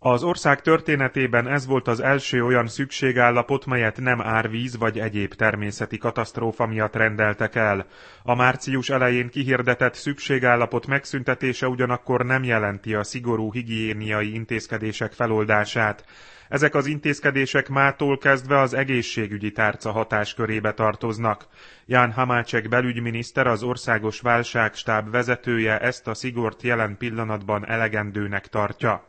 Az ország történetében ez volt az első olyan szükségállapot, melyet nem árvíz vagy egyéb természeti katasztrófa miatt rendeltek el. A március elején kihirdetett szükségállapot megszüntetése ugyanakkor nem jelenti a szigorú higiéniai intézkedések feloldását. Ezek az intézkedések mától kezdve az egészségügyi tárca hatáskörébe tartoznak. Ján Hamácsek belügyminiszter, az országos válságstáb vezetője ezt a szigort jelen pillanatban elegendőnek tartja.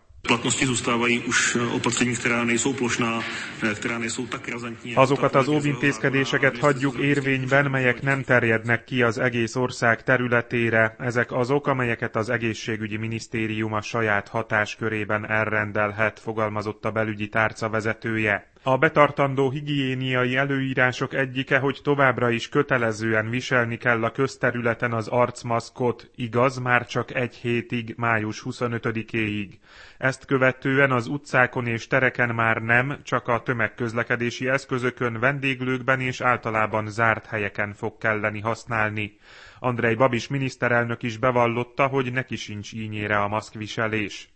Azokat az óvintézkedéseket hagyjuk érvényben, melyek nem terjednek ki az egész ország területére. Ezek azok, amelyeket az egészségügyi minisztérium a saját hatáskörében elrendelhet, fogalmazott a belügyi tárca vezetője. A betartandó higiéniai előírások egyike, hogy továbbra is kötelezően viselni kell a közterületen az arcmaszkot, igaz, már csak egy hétig, május 25-éig. Ezt követően az utcákon és tereken már nem, csak a tömegközlekedési eszközökön, vendéglőkben és általában zárt helyeken fog kelleni használni. Andrej Babis miniszterelnök is bevallotta, hogy neki sincs ínyére a maszkviselés.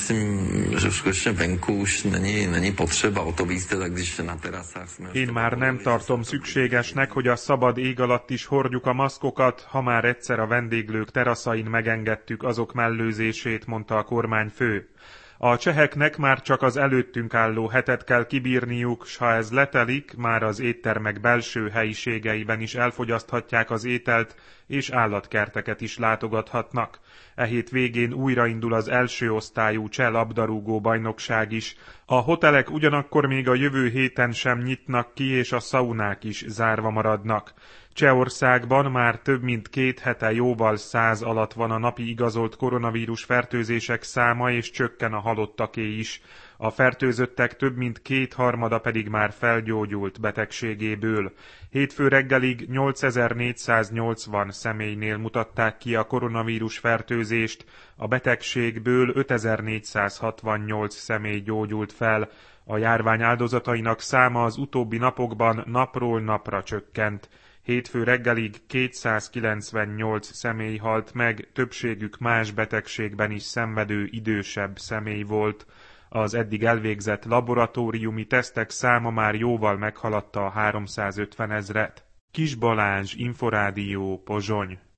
Én már nem tartom szükségesnek, hogy a szabad ég alatt is hordjuk a maszkokat, ha már egyszer a vendéglők teraszain megengedtük azok mellőzését, mondta a kormányfő. A cseheknek már csak az előttünk álló hetet kell kibírniuk, s ha ez letelik, már az éttermek belső helyiségeiben is elfogyaszthatják az ételt, és állatkerteket is látogathatnak. E hét végén újraindul az első osztályú cseh labdarúgó bajnokság is. A hotelek ugyanakkor még a jövő héten sem nyitnak ki, és a szaunák is zárva maradnak. Csehországban már több mint 2 hete jóval 100 alatt van a napi igazolt koronavírus fertőzések száma, és csökken a halottaké is. A fertőzöttek több mint 2/3 pedig már felgyógyult betegségéből. Hétfő reggelig 8480 személynél mutatták ki a koronavírus fertőzést, a betegségből 5468 személy gyógyult fel. A járvány áldozatainak száma az utóbbi napokban napról napra csökkent. Hétfő reggelig 298 személy halt meg, többségük más betegségben is szenvedő idősebb személy volt. Az eddig elvégzett laboratóriumi tesztek száma már jóval meghaladta a 350 000-et. Kis Balázs, Inforádió, Pozsony.